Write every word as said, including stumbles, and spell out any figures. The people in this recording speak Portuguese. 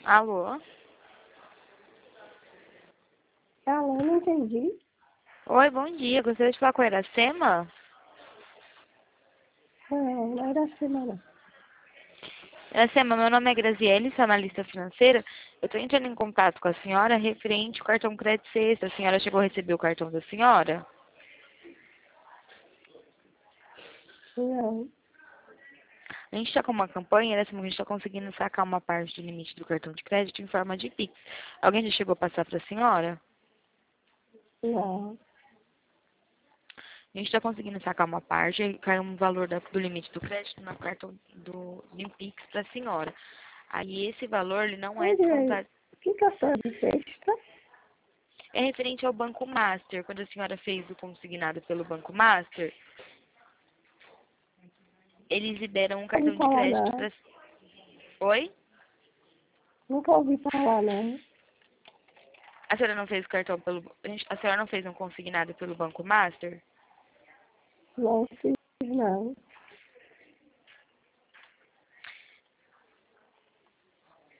Alô? Alô, não entendi. Oi, bom dia. Gostaria de falar com a Iracema? Não, não era assim, não. Iracema, meu nome é Graziele, sou analista financeira. Eu estou entrando em contato com a senhora referente ao cartão Crédito Sexta. A senhora chegou a receber o cartão da senhora? Não. A gente está com uma campanha, Iracema, a gente está conseguindo sacar uma parte do limite do cartão de crédito em forma de Pix. Alguém já chegou a passar para a senhora? Não. A gente está conseguindo sacar uma parte e cai um valor da- do limite do crédito no cartão do, do Pix para a senhora. Aí esse valor ele não é Onde é? descontado. Que cartão de sexta? É referente ao Banco Master. Quando a senhora fez o consignado pelo Banco Master, eles liberam um Não ouvi cartão de falar, crédito não. para... Oi? Nunca ouvi falar, não. A senhora não fez o cartão pelo... A gente- a senhora não fez um consignado pelo Banco Master? Não fiz, não.